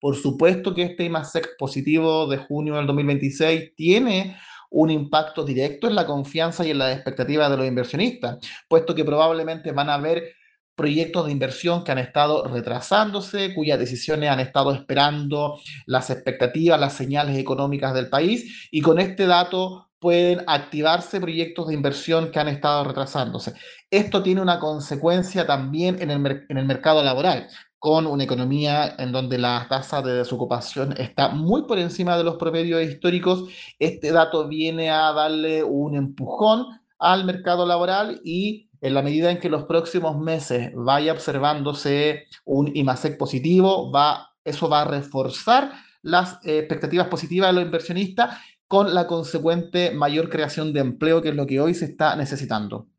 Por supuesto que este IMASEC positivo de junio del 2026 tiene un impacto directo en la confianza y en las expectativas de los inversionistas, puesto que probablemente van a haber proyectos de inversión que han estado retrasándose, cuyas decisiones han estado esperando las expectativas, las señales económicas del país, y con este dato pueden activarse proyectos de inversión que han estado retrasándose. Esto tiene una consecuencia también en el mercado laboral, con una economía en donde la tasa de desocupación está muy por encima de los promedios históricos. Este dato viene a darle un empujón al mercado laboral, y en la medida en que los próximos meses vaya observándose un IMASEC positivo, eso va a reforzar las expectativas positivas de los inversionistas, con la consecuente mayor creación de empleo, que es lo que hoy se está necesitando.